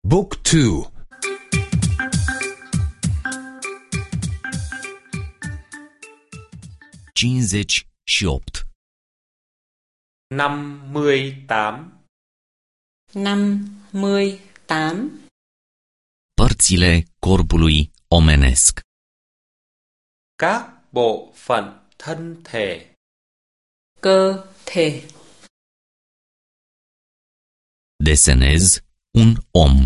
Book 2. 58. 58. 58. Părțile corpului omenesc. Các bộ phận thân thể. Cơ thể. Desenez un om.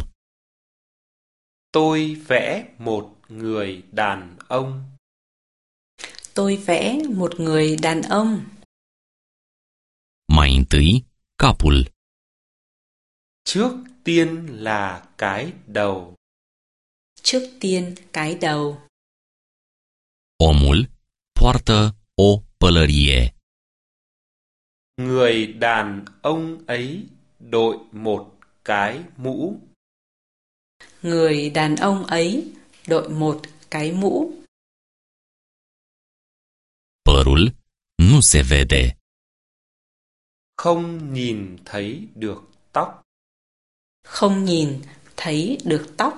Tôi vẽ một người đàn ông. Tôi vẽ một người đàn ông. Mai întâi, capul. Trước tiên là cái đầu. Trước tiên cái đầu. Omul poartă o pălărie. Người đàn ông ấy đội một cái mũ. Người đàn ông ấy đội một cái mũ. Părul nu se vede. Không nhìn thấy được tóc. Không nhìn thấy được tóc.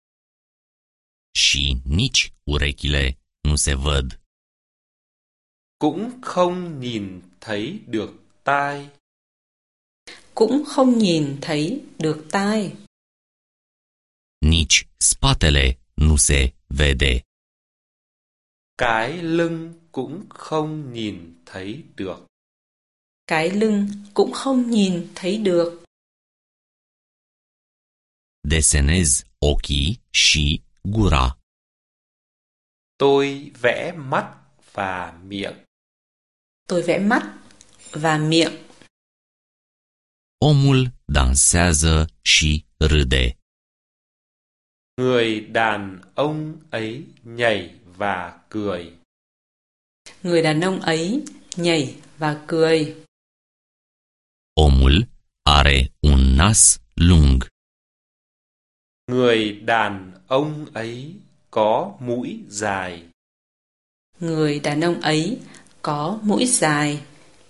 Și nici urechile nu se văd. Cũng không nhìn thấy được tai. Cũng không nhìn thấy được tai. Nici spatele nu se vede. Cái lưng cũng không nhìn thấy được. Cái lưng cũng không nhìn thấy được. Desenez ochii și gura. Tôi vẽ mắt và miệng. Tôi vẽ mắt và miệng. Omul dansează și râde. Người đàn ông ấy nhảy và cười. Người đàn ông ấy nhảy và cười. Omul are un nas lung. Người đàn ông ấy có mũi dài. Người đàn ông ấy có mũi dài.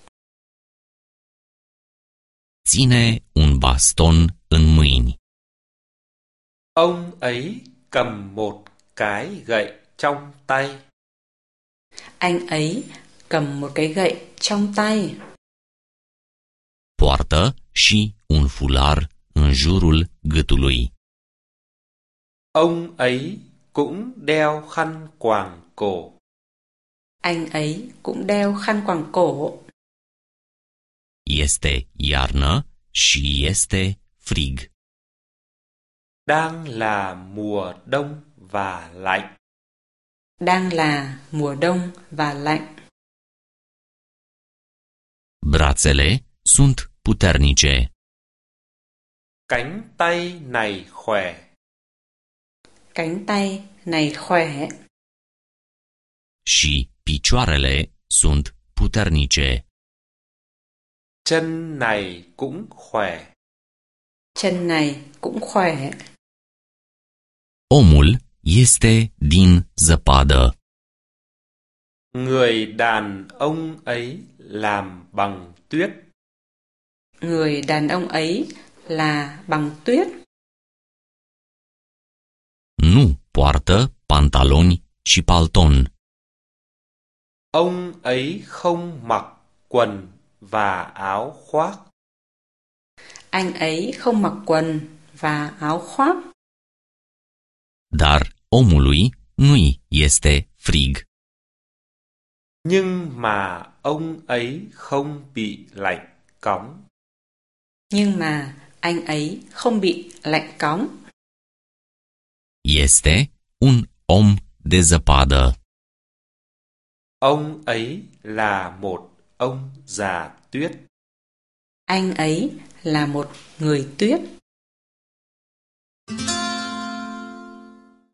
Ține un baston în mâini. Ông ấy cầm một cái gậy trong tay. Anh ấy cầm một cái gậy trong tay. Poartă și un fular în jurul gâtului. Ông ấy cũng đeo khăn quàng cổ. Anh ấy cũng đeo khăn quàng cổ. Este iarnă și este frig. Đang là mùa đông và lạnh. Đang là mùa đông và lạnh. Brațele sunt puternice. Cánh tay này khỏe. Cánh tay này khỏe. Și picioarele sunt puternice. Chân này cũng khỏe. Chân này cũng khỏe. Omul este din zăpadă. Người đàn ông ấy làm bằng tuyết. Người đàn ông ấy là bằng tuyết. Nu poartă pantaloni și palton. Ông ấy không mặc quần và áo khoác. Anh ấy không mặc quần và áo khoác. Dar omului nu-i este frig. Nhưng mà ông ấy không bị lạnh cóng. Nhưng mà anh ấy không bị lạnh cóng. Este un om de zăpadă. Ông ấy là một ông già tuyết. Anh ấy là một người tuyết.